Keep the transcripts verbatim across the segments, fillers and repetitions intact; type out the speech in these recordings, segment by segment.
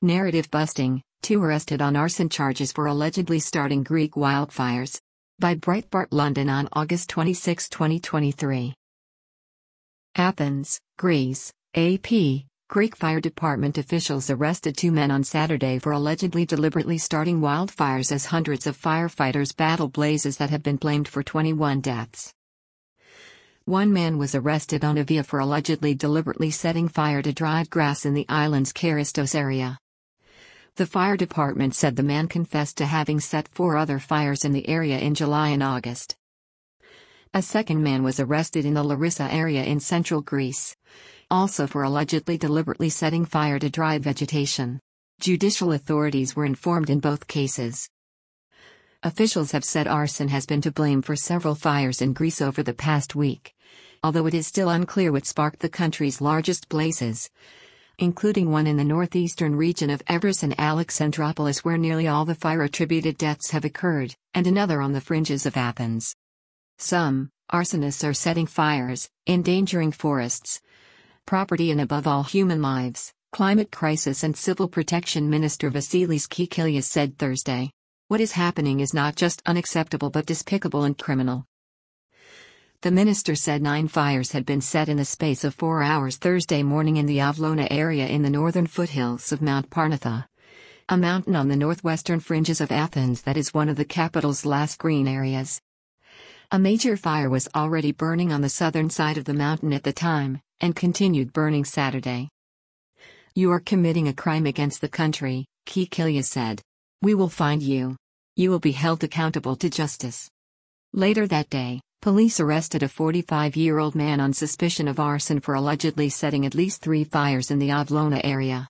Narrative busting, two arrested on arson charges for allegedly starting Greek wildfires. By Breitbart London on August twenty-sixth, twenty twenty-three. Athens, Greece, A P. Greek fire department officials arrested two men on Saturday for allegedly deliberately starting wildfires as hundreds of firefighters battle blazes that have been blamed for twenty-one deaths. One man was arrested on Evia for allegedly deliberately setting fire to dried grass in the island's Charistos area. The fire department said the man confessed to having set four other fires in the area in July and August. A second man was arrested in the Larissa area in central Greece, also for allegedly deliberately setting fire to dry vegetation. Judicial authorities were informed in both cases. Officials have said arson has been to blame for several fires in Greece over the past week, although it is still unclear what sparked the country's largest blazes, including one in the northeastern region of Evros and Alexandroupolis where nearly all the fire-attributed deaths have occurred, and another on the fringes of Athens. Some arsonists are setting fires, endangering forests, property and above all human lives, Climate Crisis and Civil Protection Minister Vasilis Kikilias said Thursday. What is happening is not just unacceptable but despicable and criminal. The minister said nine fires had been set in the space of four hours Thursday morning in the Avlona area in the northern foothills of Mount Parnatha, a mountain on the northwestern fringes of Athens that is one of the capital's last green areas. A major fire was already burning on the southern side of the mountain at the time, and continued burning Saturday. "You are committing a crime against the country," Kikilias said. "We will find you. You will be held accountable to justice." Later that day, police arrested a forty-five-year-old man on suspicion of arson for allegedly setting at least three fires in the Avlona area.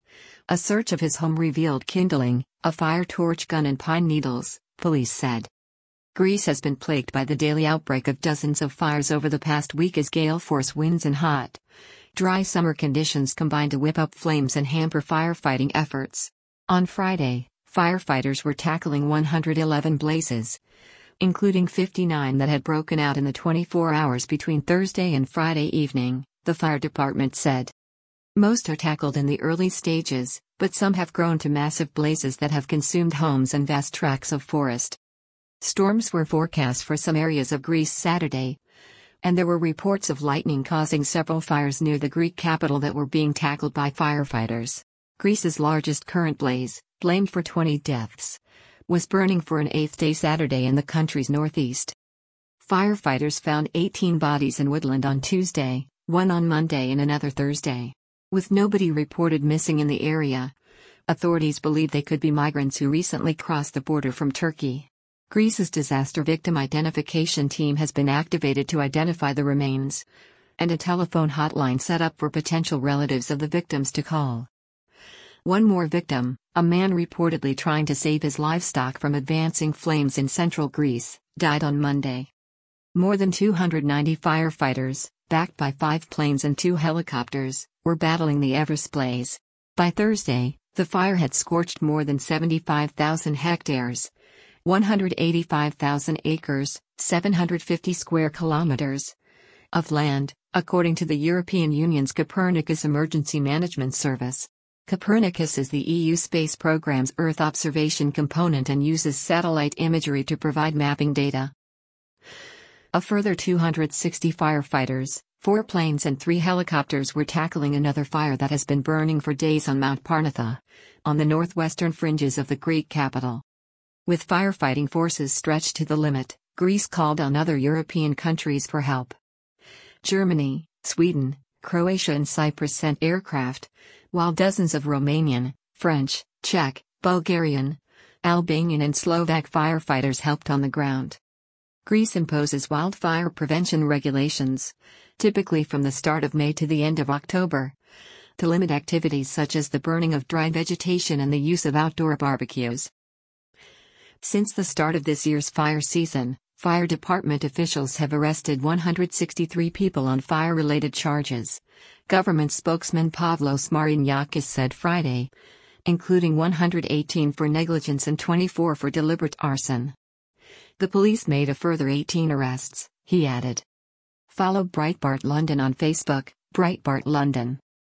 A search of his home revealed kindling, a fire torch gun and pine needles, police said. Greece has been plagued by the daily outbreak of dozens of fires over the past week as gale-force winds and hot, dry summer conditions combine to whip up flames and hamper firefighting efforts. On Friday, firefighters were tackling one hundred eleven blazes, including fifty-nine that had broken out in the twenty-four hours between Thursday and Friday evening, the fire department said. Most are tackled in the early stages, but some have grown to massive blazes that have consumed homes and vast tracts of forest. Storms were forecast for some areas of Greece Saturday, and there were reports of lightning causing several fires near the Greek capital that were being tackled by firefighters. Greece's largest current blaze, blamed for twenty deaths, was burning for an eighth day Saturday in the country's northeast. Firefighters found eighteen bodies in woodland on Tuesday, one on Monday and another Thursday. With nobody reported missing in the area, authorities believe they could be migrants who recently crossed the border from Turkey. Greece's disaster victim identification team has been activated to identify the remains, and a telephone hotline set up for potential relatives of the victims to call. One more victim, a man reportedly trying to save his livestock from advancing flames in central Greece, died on Monday. More than two hundred ninety firefighters, backed by five planes and two helicopters, were battling the Evros blaze. By Thursday, the fire had scorched more than seventy-five thousand hectares, one hundred eighty-five thousand acres, seven hundred fifty square kilometers, of land, according to the European Union's Copernicus Emergency Management Service. Copernicus is the E U space program's Earth observation component and uses satellite imagery to provide mapping data. A further two hundred sixty firefighters, four planes and three helicopters were tackling another fire that has been burning for days on Mount Parnatha, on the northwestern fringes of the Greek capital. With firefighting forces stretched to the limit, Greece called on other European countries for help. Germany, Sweden, Croatia and Cyprus sent aircraft, while dozens of Romanian, French, Czech, Bulgarian, Albanian and Slovak firefighters helped on the ground. Greece imposes wildfire prevention regulations, typically from the start of May to the end of October, to limit activities such as the burning of dry vegetation and the use of outdoor barbecues. Since the start of this year's fire season, fire department officials have arrested one hundred sixty-three people on fire-related charges, government spokesman Pavlos Marianiakis said Friday, including one hundred eighteen for negligence and twenty-four for deliberate arson. The police made a further eighteen arrests, he added. Follow Breitbart London on Facebook, Breitbart London.